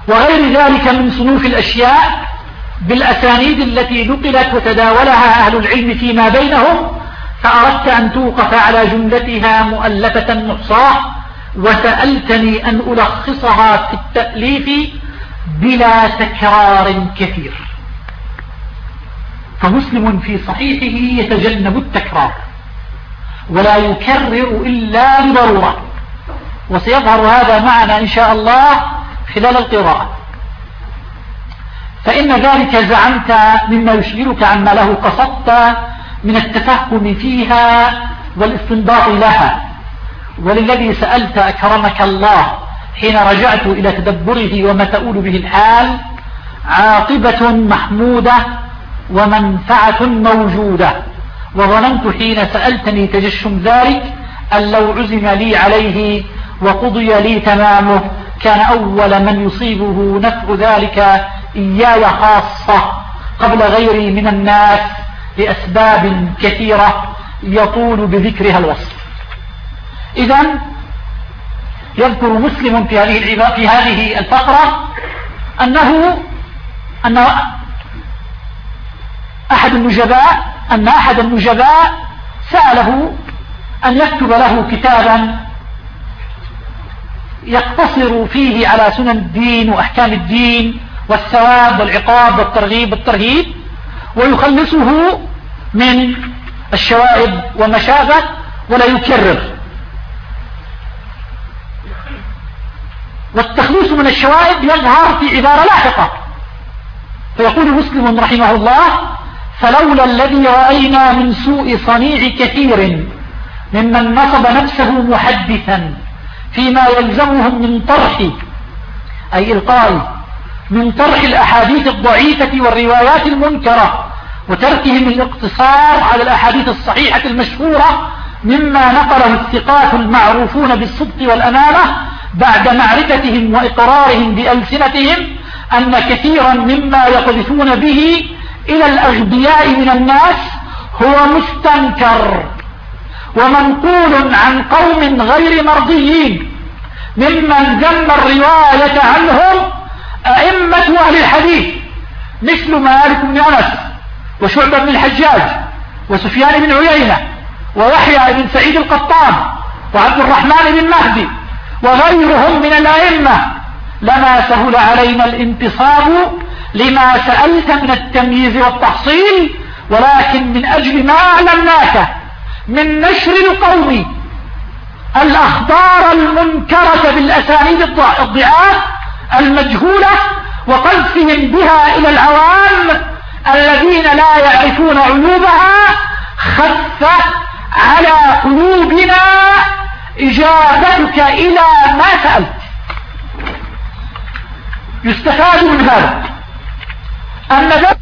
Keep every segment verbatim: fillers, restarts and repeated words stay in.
وغير ذلك من صنوف الأشياء بالأسانيد التي نقلت وتداولها أهل العلم فيما بينهم، فأردت أن توقف على جملتها مؤلفة محصاة، وسألتني أن ألخصها في التأليف بلا تكرار كثير. فمسلم في صحيحه يتجنب التكرار ولا يكرر إلا لضرورة، وسيظهر هذا معنا إن شاء الله خلال القراءة. فإن ذلك زعمت مما يشغلك عما له قصدت من التفهم فيها والاستنباط لها، وللذي سألت أكرمك الله حين رجعت إلى تدبره وما تؤول به الحال عاقبة محمودة ومنفعة موجودة. وظننت حين سألتني تجشم ذلك أن لو عزم لي عليه وقضي لي تمامه كان أول من يصيبه نفع ذلك إياي خاصة قبل غيري من الناس لأسباب كثيرة يطول بذكرها الوصف. إذن يذكر مسلم في هذه في هذه الفقرة أنه أن أحد النجباء أن أحد النجباء سأله أن يكتب له كتابا يقتصر فيه على سنن الدين وأحكام الدين والثواب والعقاب والترغيب والترهيب، ويخلصه من الشوائب وما شابه ولا يكرر. والتخليص من الشوائب يظهر في عبارة لاحقة، فيقول مسلم رحمه الله: فلولا الذي رأينا من سوء صنيع كثير ممن نصب نفسه محدثا فيما يلزمهم من طرح أي إلقاء من طرح الأحاديث الضعيفة والروايات المنكرة وتركهم الاقتصار على الأحاديث الصحيحة المشهورة مما نقله الثقات المعروفون بالصدق والأمانة بعد معرفتهم وإقرارهم بألسنتهم أن كثيرا مما يقذفون به إلى الأغبياء من الناس هو مستنكر ومنقول عن قوم غير مرضيين ممن ذم الرواية عنهم أئمة أهل الحديث مثل مالك بن أنس وشعبة بن الحجاج وسفيان بن عيينة ويحيى بن سعيد القطان وعبد الرحمن بن مهدي وغيرهم من الأئمة، لما سهل علينا الانتصاب لما سألت من التمييز والتحصيل، ولكن من أجل ما أعلمناك من نشر القوم الأخبار المنكرة بالأسانيد الضعاف المجهولة وقذفهم بها إلى العوام الذين لا يعرفون عيوبها، خف على قلوبنا إجابتك إلى ما سألت. يستفاد من هذا أن ذلك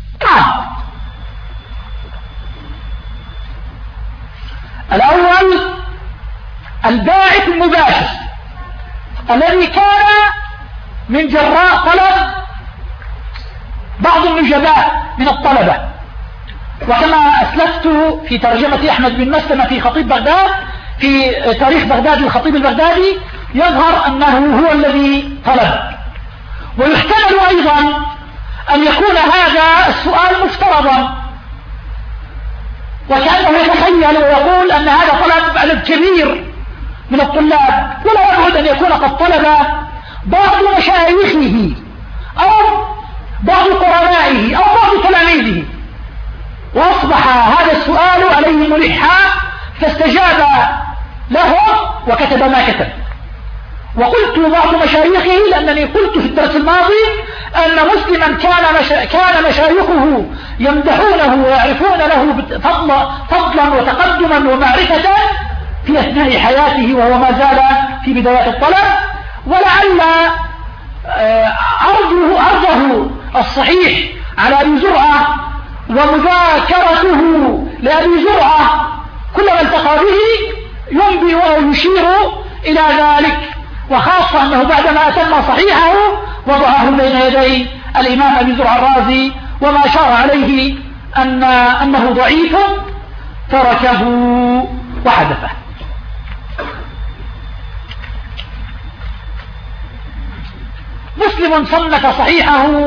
الأول الباعث المباشر الذي كان من جراء طلب بعض النجباء من الطلبة، وكما أسلفت في ترجمة أحمد بن مسلمة في خطيب بغداد في تاريخ بغداد للخطيب البغدادي يظهر أنه هو الذي طلب. ويحتمل أيضا أن يكون هذا السؤال مفترضا، وكأنه يتخيل ويقول أن هذا طلب عدد كبير من الطلاب، ولا يبعد أن يكون قد طلب بعض مشايخه أو بعض قرنائه أو بعض تلاميذه، وأصبح هذا السؤال عليه ملحا فاستجاب له وكتب ما كتب. وقلت بعض مشايخه لأنني قلت في الدرس الماضي أن مسلما كان مشا... كان مشايخه يمدحونه ويعرفون له فضل... فضلا وتقدما ومعرفة في أثناء حياته وهو ما زال في بدايات الطلب، ولعل عرضه عرضه الصحيح على أبي زرعة ومذاكرته لأبي زرعة كلما التقى به ينبي ويشير إلى ذلك، وخاصة أنه بعدما أتم صحيحه وضعه بين يدي الإمام أبي زرع الرازي وما شار عليه أن أنه ضعيف تركه وحذفه. مسلم صنف صحيحه